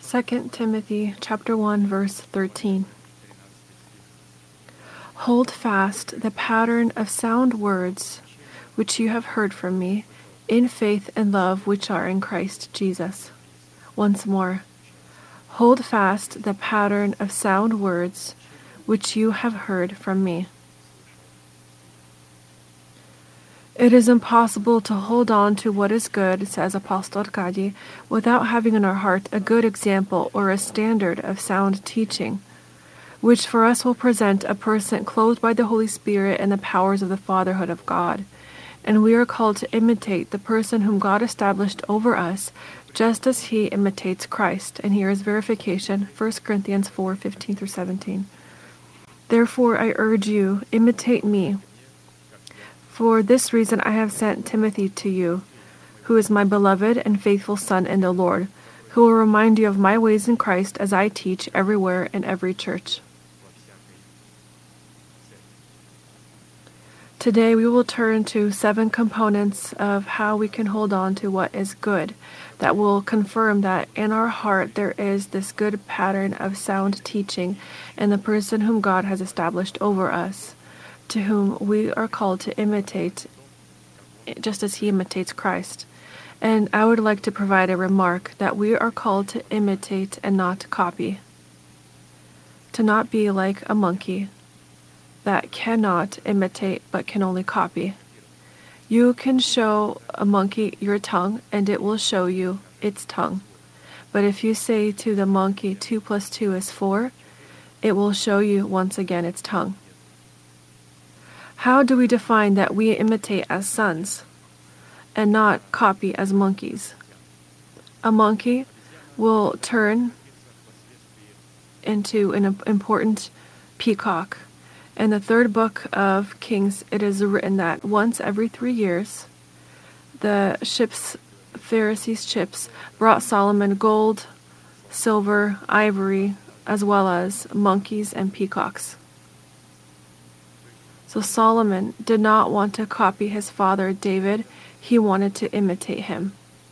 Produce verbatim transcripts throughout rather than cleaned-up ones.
Second Timothy chapter one verse thirteen. Hold fast the pattern of sound words which you have heard from me, in faith and love which are in Christ Jesus. Once more. Hold fast the pattern of sound words which you have heard from me. It is impossible to hold on to what is good, says Apostle Arkady, without having in our heart a good example or a standard of sound teaching, which for us will present a person clothed by the Holy Spirit and the powers of the fatherhood of God. And we are called to imitate the person whom God established over us, just as he imitates Christ. And here is verification, First Corinthians four, fifteen through seventeen. Therefore I urge you, imitate me. For this reason I have sent Timothy to you, who is my beloved and faithful son in the Lord, who will remind you of my ways in Christ as I teach everywhere in every church. Today we will turn to seven components of how we can hold on to what is good, that will confirm that in our heart there is this good pattern of sound teaching in the person whom God has established over us, to whom we are called to imitate, just as he imitates Christ. And I would like to provide a remark that we are called to imitate and not copy, to not be like a monkey that cannot imitate but can only copy. You can show a monkey your tongue and it will show you its tongue. But if you say to the monkey two plus two is four, it will show you once again its tongue. How do we define that we imitate as sons and not copy as monkeys? A monkey will turn into an important peacock. In the third book of Kings, it is written that once every three years, the ships, Pharisees' ships, brought Solomon gold, silver, ivory, as well as monkeys and peacocks. So Solomon did not want to copy his father David, he wanted to imitate him.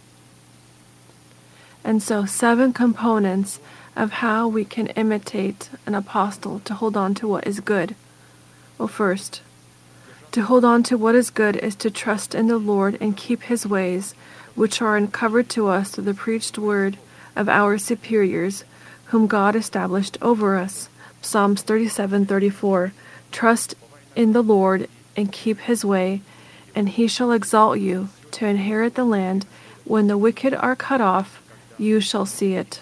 And so seven components of how we can imitate an apostle to hold on to what is good. Well, first, to hold on to what is good is to trust in the Lord and keep his ways, which are uncovered to us through the preached word of our superiors, whom God established over us. Psalms thirty-seven thirty-four. Trust in the Lord and keep his way, and he shall exalt you to inherit the land. When the wicked are cut off, you shall see it.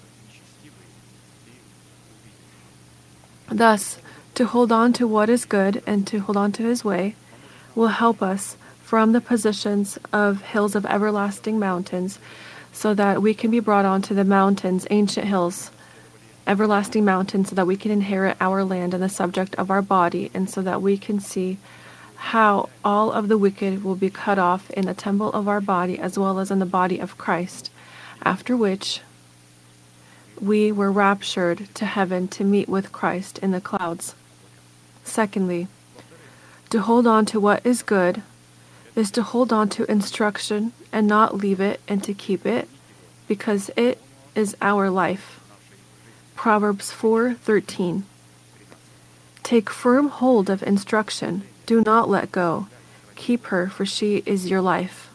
Thus, to hold on to what is good and to hold on to his way will help us from the positions of hills of everlasting mountains, so that we can be brought onto the mountains, ancient hills, everlasting mountains, so that we can inherit our land and the subject of our body, and so that we can see how all of the wicked will be cut off in the temple of our body as well as in the body of Christ, after which we were raptured to heaven to meet with Christ in the clouds. Secondly, to hold on to what is good is to hold on to instruction and not leave it, and to keep it, because it is our life. Proverbs four thirteen. Take firm hold of instruction, do not let go. Keep her, for she is your life.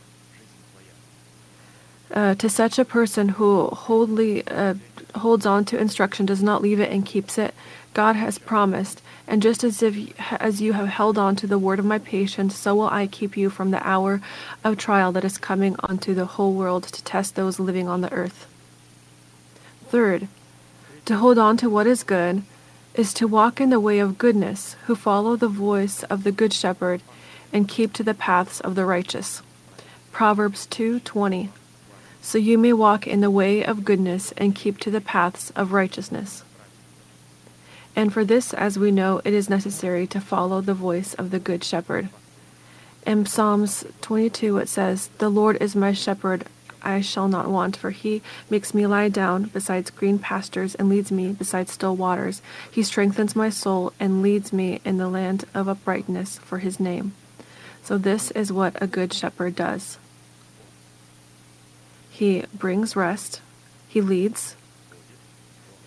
Uh, to such a person who wholly uh, holds on to instruction, does not leave it and keeps it, God has promised, and just as if as you have held on to the word of my patience, so will I keep you from the hour of trial that is coming onto the whole world to test those living on the earth. Third, to hold on to what is good is to walk in the way of goodness, who follow the voice of the good shepherd and keep to the paths of the righteous. Proverbs two twenty. So you may walk in the way of goodness and keep to the paths of righteousness. And for this, as we know, it is necessary to follow the voice of the good shepherd. In Psalms twenty-two it says, "The Lord is my shepherd, I shall not want, for he makes me lie down beside green pastures and leads me beside still waters. He strengthens my soul and leads me in the land of uprightness for his name." So this is what a good shepherd does. He brings rest, he leads,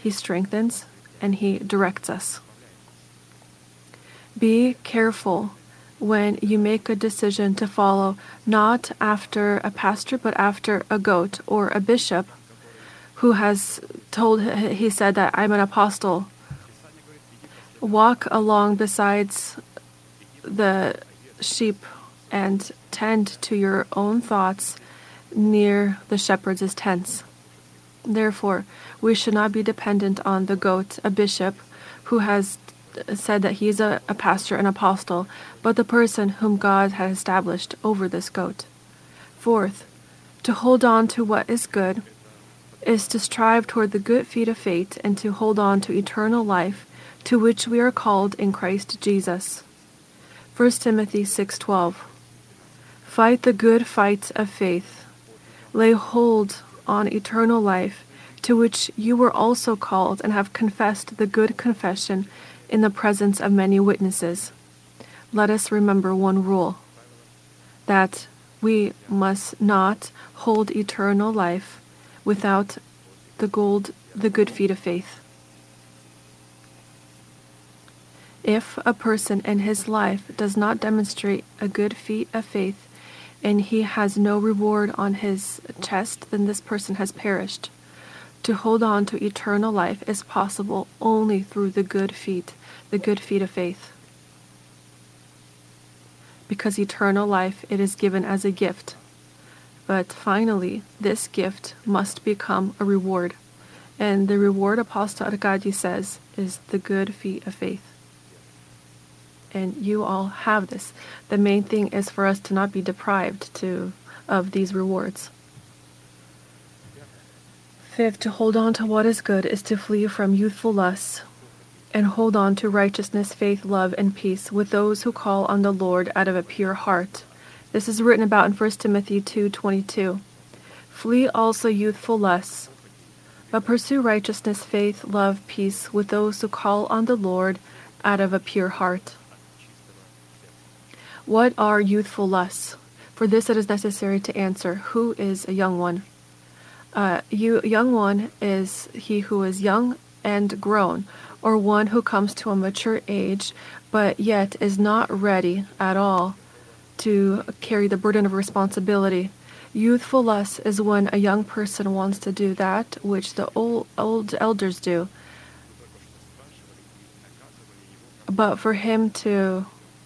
He strengthens, and He directs us. Be careful when you make a decision to follow not after a pastor, but after a goat or a bishop who has told, he said that I'm an apostle. Walk along besides the sheep and tend to your own thoughts near the shepherd's tents. Therefore, we should not be dependent on the goat, a bishop, who has said that he's a, a pastor, an apostle, but the person whom God has established over this goat. Fourth, to hold on to what is good is to strive toward the good feet of faith and to hold on to eternal life, to which we are called in Christ Jesus. First Timothy six twelve. Fight the good fight of faith. Lay hold on eternal life, to which you were also called and have confessed the good confession in the presence of many witnesses. Let us remember one rule, that we must not hold eternal life without the gold, the good feet of faith. If a person in his life does not demonstrate a good feat of faith, and he has no reward on his chest, then this person has perished. To hold on to eternal life is possible only through the good feet, the good feet of faith. Because eternal life, it is given as a gift. But finally, this gift must become a reward. And the reward, Apostle Arkady says, is the good feet of faith. And you all have this. The main thing is for us to not be deprived to of these rewards. Fifth, to hold on to what is good is to flee from youthful lusts and hold on to righteousness, faith, love, and peace with those who call on the Lord out of a pure heart. This is written about in First Timothy two twenty-two. Flee also youthful lusts, but pursue righteousness, faith, love, peace with those who call on the Lord out of a pure heart. What are youthful lusts? For this it is necessary to answer, who is a young one? Uh, you, young one is he who is young and grown, or one who comes to a mature age, but yet is not ready at all to carry the burden of responsibility. Youthful lust is when a young person wants to do that which the old, old elders do, but for him to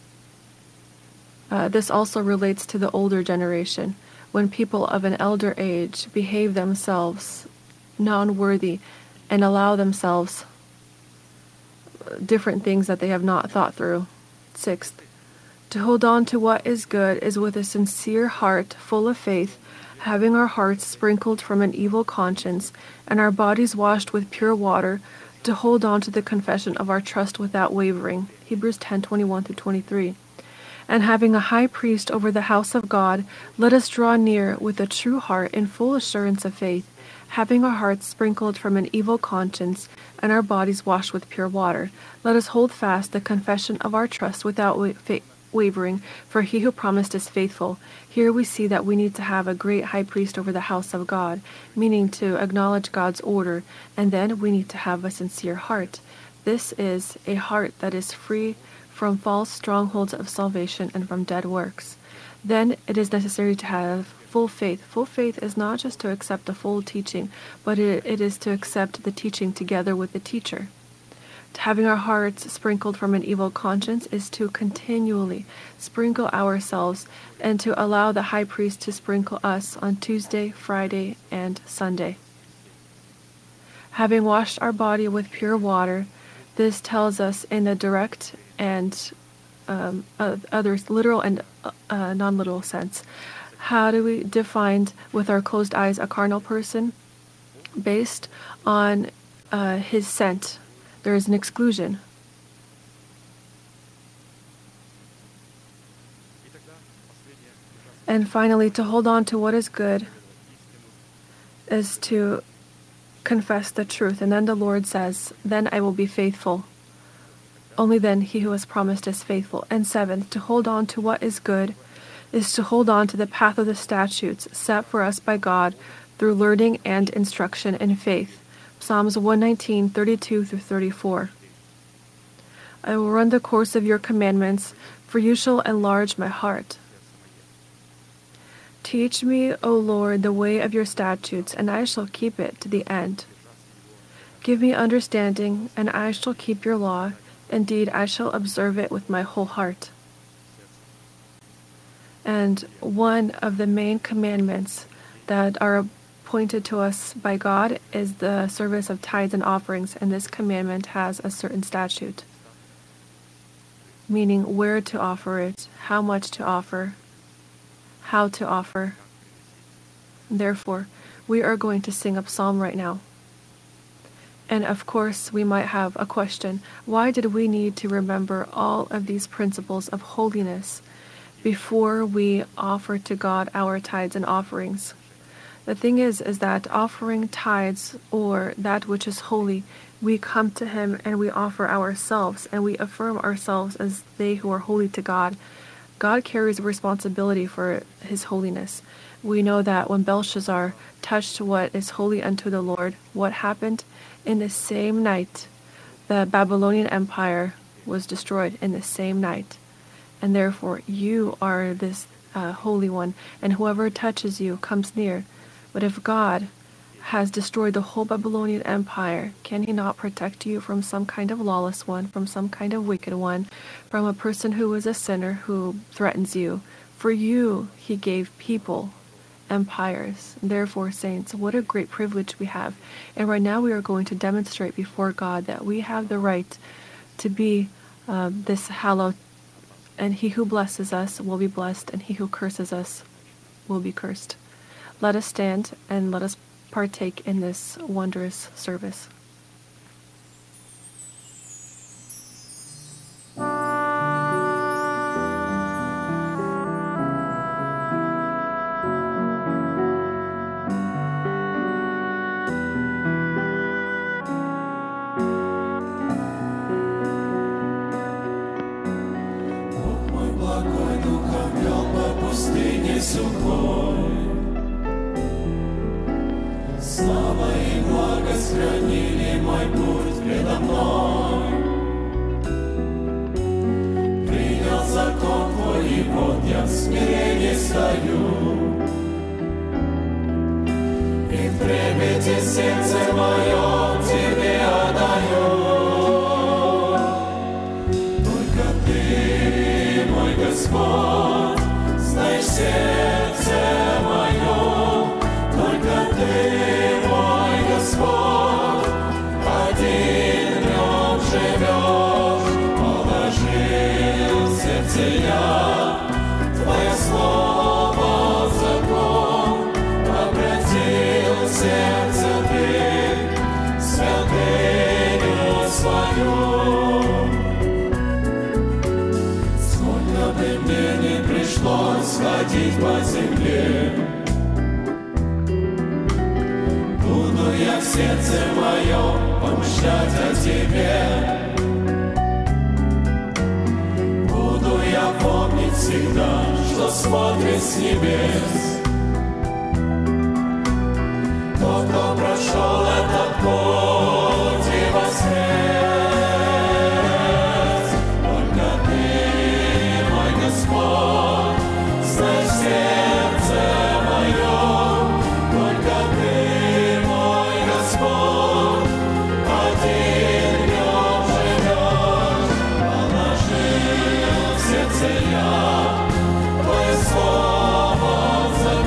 Uh, this also relates to the older generation, when people of an elder age behave themselves non-worthy and allow themselves different things that they have not thought through. Sixth, to hold on to what is good is with a sincere heart full of faith, having our hearts sprinkled from an evil conscience and our bodies washed with pure water, to hold on to the confession of our trust without wavering. Hebrews ten twenty-one through twenty-three. And having a high priest over the house of God, let us draw near with a true heart in full assurance of faith, having our hearts sprinkled from an evil conscience and our bodies washed with pure water. Let us hold fast the confession of our trust without wa- fa- wavering, for he who promised is faithful. Here we see that we need to have a great high priest over the house of God, meaning to acknowledge God's order, and then we need to have a sincere heart. This is a heart that is free from false strongholds of salvation and from dead works. Then it is necessary to have full faith. Full faith is not just to accept the full teaching, but it, it is to accept the teaching together with the teacher. Having our hearts sprinkled from an evil conscience is to continually sprinkle ourselves and to allow the high priest to sprinkle us on Tuesday, Friday, and Sunday. Having washed our body with pure water, this tells us in a direct and um, uh, other literal and uh, non-literal sense. How do we define with our closed eyes a carnal person? Based on uh, his scent. There is an exclusion. And finally, to hold on to what is good is to confess the truth. And then the Lord says, then I will be faithful. Only then he who has promised is faithful. And seventh, to hold on to what is good is to hold on to the path of the statutes set for us by God through learning and instruction in faith. Psalms one nineteen, thirty-two through thirty-four. I will run the course of your commandments, for you shall enlarge my heart. Teach me, O Lord, the way of your statutes, and I shall keep it to the end. Give me understanding, and I shall keep your law. Indeed, I shall observe it with my whole heart. And one of the main commandments that are appointed to us by God is the service of tithes and offerings, and this commandment has a certain statute, meaning where to offer it, how much to offer, how to offer. Therefore, we are going to sing a psalm right now. And of course, we might have a question. Why did we need to remember all of these principles of holiness before we offer to God our tithes and offerings? The thing is, is that offering tithes, or that which is holy, we come to Him and we offer ourselves, and we affirm ourselves as they who are holy to God. God carries responsibility for His holiness. We know that when Belshazzar touched what is holy unto the Lord, what happened? In the same night, the Babylonian Empire was destroyed in the same night. And therefore, you are this uh, Holy One, and whoever touches you comes near. But if God has destroyed the whole Babylonian Empire, can He not protect you from some kind of lawless one, from some kind of wicked one, from a person who is a sinner who threatens you? For you, He gave people empires. Therefore, saints, what a great privilege we have. And right now we are going to demonstrate before God that we have the right to be uh, this hallowed, and he who blesses us will be blessed, and he who curses us will be cursed. Let us stand and let us partake in this wondrous service. Слава и благость хранили мой путь предо мной. Принял закон Твой, и вот я в смирении стою. И в трепете сердце мое Тебе отдаю. Только Ты, мой Господь, знаешь сердце мое. Только Ты, мой Господь, один в нем живешь. Положил в сердце я Твое слово в закон, обратил сердце Ты святыню свою. Сколько бы мне ни пришлось ходить по земле, буду я в сердце моем помышлять о Тебе. Буду я помнить всегда, что смотрит с небес тот, кто прошел этот путь и воскрес. Только Ты, мой Господь, знаешь сердце мое. Только Ты, мой Господь, один в нем живешь. Положил в сердце я Твое слово в закон.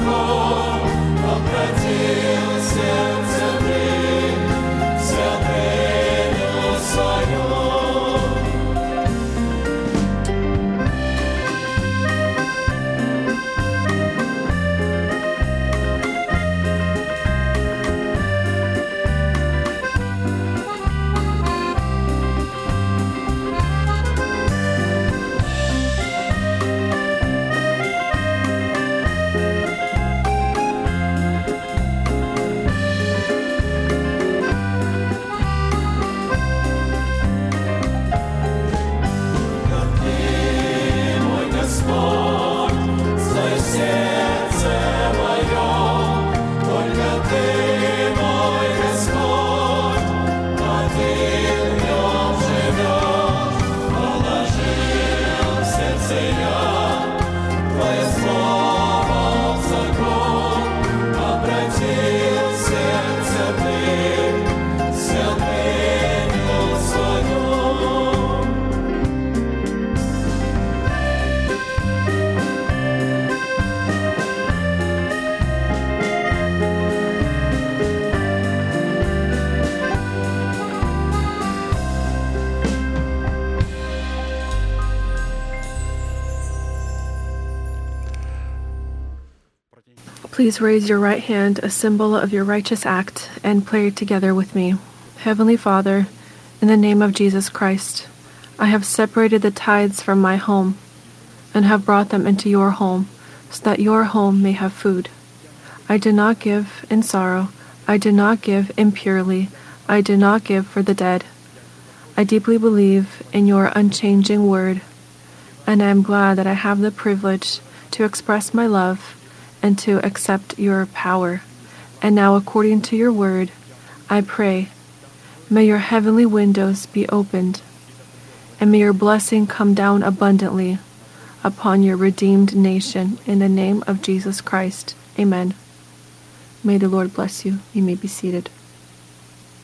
Please raise your right hand, a symbol of your righteous act, and pray together with me. Heavenly Father, in the name of Jesus Christ, I have separated the tithes from my home and have brought them into your home, so that your home may have food. I do not give in sorrow. I do not give impurely. I do not give for the dead. I deeply believe in your unchanging word, and I am glad that I have the privilege to express my love and to accept your power. And now, according to your word, I pray, may your heavenly windows be opened, and may your blessing come down abundantly upon your redeemed nation. In the name of Jesus Christ. Amen. May the Lord bless you. You may be seated.